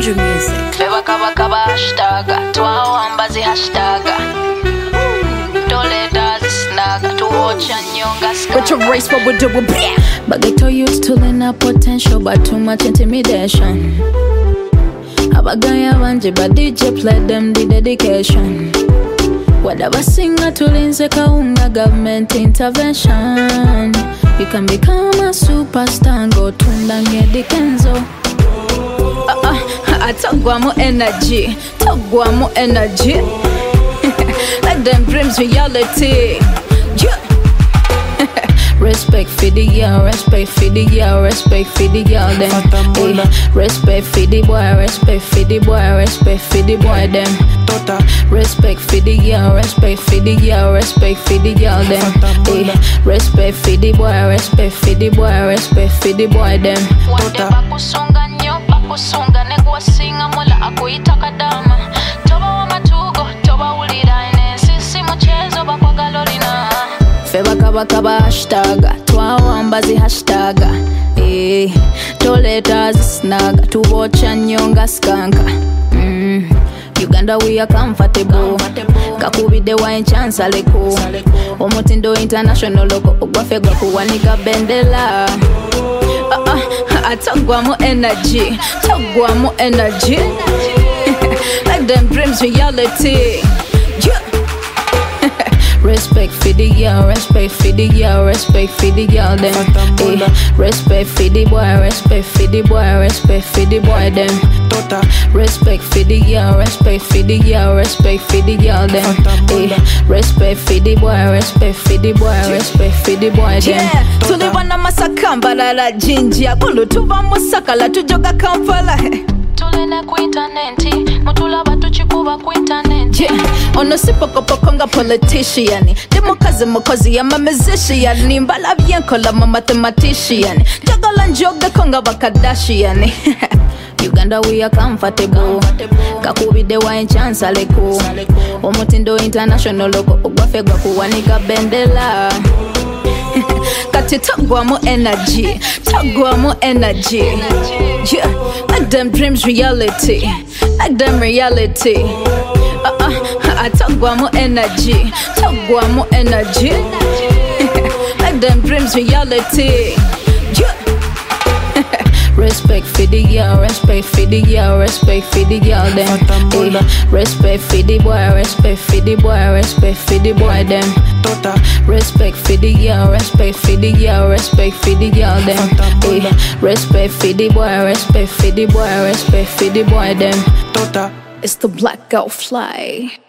Andrew Music. Feva kaba kaba hashtag, twawambazi hashtag. Doleta zisnaga, tuocha nyonga skaga. But your race, what we do with But they told you to learn our potential, but too much intimidation. Abagaya banje, but DJ play them the dedication. Whatever singer to linze kaunga government intervention. You can become a superstar and go to Ndangedi Kenzo. Tagwa mo energy, tagwa mo energy. Let them dreams reality. Yeah. Respect for the girl, respect for the girl, respect for the girl them. Respect for the boy, respect for the boy, respect for the boy them. Respect for the girl, respect for the girl, respect for the girl them. Respect for the boy, respect for the boy, respect for the boy them. Bakusunga nyo, bakusunga negwa singa mola akuita kadama. Toba wa matugo, toba ulida ine sisi mchezo bakwaga lorina. Feva kaba kaba hashtag, twawambazi hashtag. Toleta zisnaga, tubocha nyonga skanka. Uganda we are comfortable. Kakubide wa chance aleko. Omutindo international loko ogwafegwa kuwanika bendela. Tagwa mo energy, tagwa mo energy. Like them dreams reality. Yeah. Respect for the girl, respect for the girl, respect for the girl them. Respect for the boy, respect for the boy, respect for the boy them. Respect for the girl, respect for the girl, respect for the girl them. Respect for the boy, respect for the boy, respect for the boy them. Tulibana masakamba la jinji akulu tuba musakala tujoga Kampala. Tulena ku interneti, mutulaba tuchikuba ku interneti. Ono sipokopokonga politician. Demokazi mukozi ya musician. Nimbala byenkola ma mathematician. Jagala njoga konga bakadashian. Uganda we are comfortable. Kakubide wa chance aleko. Omutindo international loko ogwafegwa kuwanika bendela. Kati tagwa mo energy, tagwa mo energy. Yeah, like them dreams reality, like them reality. Tagwa mo energy, tagwa mo energy. Like them dreams reality. Yeah. Respect for the girl, respect for the girl, respect for the girl them. Respect for the boy, respect for the boy, respect for the boy them. Respect for the girl, respect for the girl, respect for the girl them. Respect for the boy, respect for the boy, respect for the boy them. It's the Black Girl Fly.